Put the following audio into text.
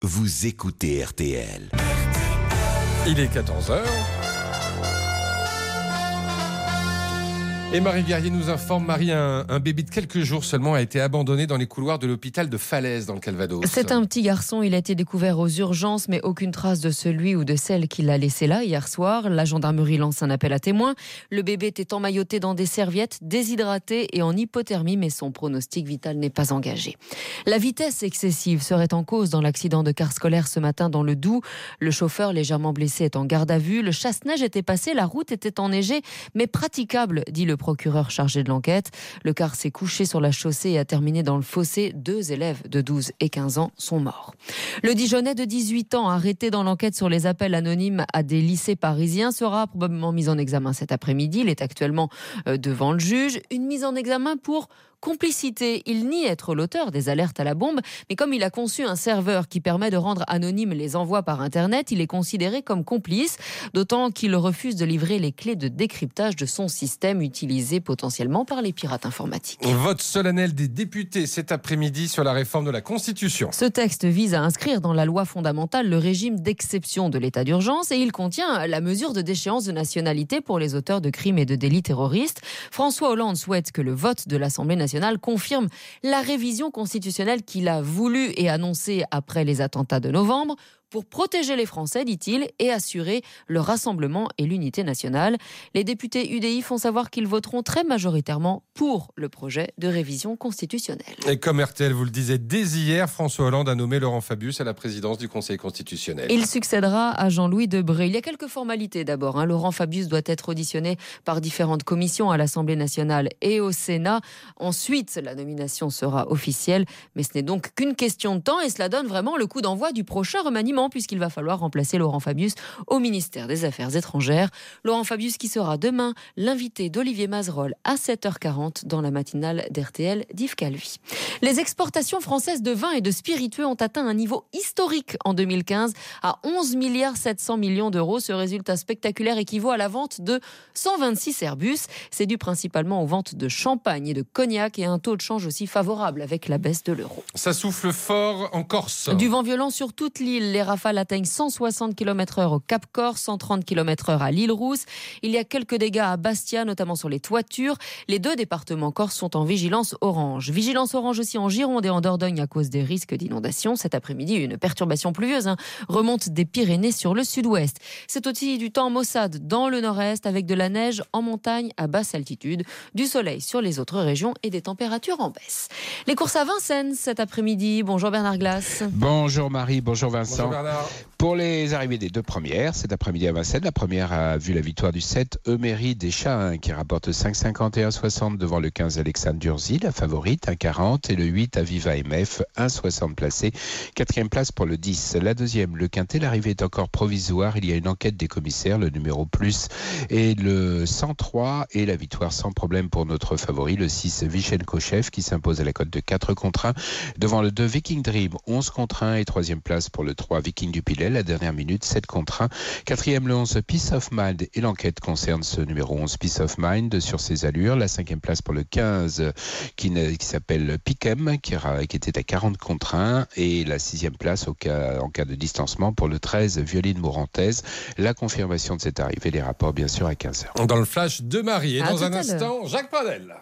vous écoutez RTL. Il est 14h. Et Marie Guerrier nous informe, Marie, un bébé de quelques jours seulement a été abandonné dans les couloirs de l'hôpital de Falaise dans le Calvados. C'est un petit garçon, il a été découvert aux urgences, mais aucune trace de celui ou de celle qui l'a laissé là hier soir. La gendarmerie lance un appel à témoins. Le bébé était emmailloté dans des serviettes, déshydraté et en hypothermie, mais son pronostic vital n'est pas engagé. La vitesse excessive serait en cause dans l'accident de car scolaire ce matin dans le Doubs. Le chauffeur légèrement blessé est en garde à vue. Le chasse-neige était passé, la route était enneigée, mais praticable, dit le procureur chargé de l'enquête. Le car s'est couché sur la chaussée et a terminé dans le fossé. 2 élèves de 12 et 15 ans sont morts. Le Dijonais de 18 ans, arrêté dans l'enquête sur les appels anonymes à des lycées parisiens, sera probablement mis en examen cet après-midi. Il est actuellement devant le juge. Une mise en examen pour complicité. Il nie être l'auteur des alertes à la bombe, mais comme il a conçu un serveur qui permet de rendre anonymes les envois par Internet, il est considéré comme complice, d'autant qu'il refuse de livrer les clés de décryptage de son système utilisé potentiellement par les pirates informatiques. Vote solennel des députés cet après-midi sur la réforme de la Constitution. Ce texte vise à inscrire dans la loi fondamentale le régime d'exception de l'état d'urgence et il contient la mesure de déchéance de nationalité pour les auteurs de crimes et de délits terroristes. François Hollande souhaite que le vote de l'Assemblée nationale confirme la révision constitutionnelle qu'il a voulu et annoncée après les attentats de novembre pour protéger les Français, dit-il, et assurer le rassemblement et l'unité nationale. Les députés UDI font savoir qu'ils voteront très majoritairement pour le projet de révision constitutionnelle. Et comme RTL vous le disait dès hier, François Hollande a nommé Laurent Fabius à la présidence du Conseil constitutionnel. Il succédera à Jean-Louis Debré. Il y a quelques formalités d'abord. Laurent Fabius doit être auditionné par différentes commissions à l'Assemblée nationale et au Sénat. Ensuite, la nomination sera officielle, mais ce n'est donc qu'une question de temps et cela donne vraiment le coup d'envoi du prochain remaniement puisqu'il va falloir remplacer Laurent Fabius au ministère des Affaires étrangères. Laurent Fabius qui sera demain l'invité d'Olivier Mazerolle à 7h40 dans la matinale d'RTL d'Yves Calvi. Les exportations françaises de vin et de spiritueux ont atteint un niveau historique en 2015 à 11,7 milliards d'euros. Ce résultat spectaculaire équivaut à la vente de 126 Airbus. C'est dû principalement aux ventes de champagne et de cognac et un taux de change aussi favorable avec la baisse de l'euro. Ça souffle fort en Corse. Du vent violent sur toute l'île. Les rafales atteignent 160 km/h au Cap Corse, 130 km/h à l'île Rousse. Il y a quelques dégâts à Bastia, notamment sur les toitures. Les 2 départements corses sont en vigilance orange. Vigilance orange aussi en Gironde et en Dordogne à cause des risques d'inondation. Cet après-midi, une perturbation pluvieuse remonte des Pyrénées sur le sud-ouest. C'est aussi du temps maussade dans le nord-est avec de la neige en montagne à basse altitude, du soleil sur les autres régions et des températures en baisse. Les courses à Vincennes cet après-midi. Bonjour Bernard Glass. Bonjour Marie, bonjour Vincent. Bonjour Bernard. Pour les arrivées des 2 premières, cet après-midi à Vincennes, la première a vu la victoire du 7 Euméry des Chats qui rapporte 5,50 et 1,60 devant le 15 Alexandre Durzi, la favorite 1,40 et le 8 Aviva MF 1,60 placé. 4e place pour le 10. La deuxième, le Quintet, l'arrivée est encore provisoire. Il y a une enquête des commissaires, le numéro plus et le 103 et la victoire sans problème pour notre favori, le 6 Vichenko Chef qui s'impose à la cote de 4-1 devant le 2 Viking Dream 11-1 et 3e place pour le 3 Viking du Pilet, la dernière minute 7-1. 4e le 11 Peace of Mind et l'enquête concerne ce numéro 11 Peace of Mind sur ses allures. La 5e place pour le 15 qui s'appelle Piquem qui était à 40-1 et la 6e place en cas de distancement pour le 13 Violine Mourantez. La confirmation de cette arrivée, les rapports bien sûr à 15h. Dans le flash de Marie et À dans tout un à l'heure. instant, Jacques Pradel.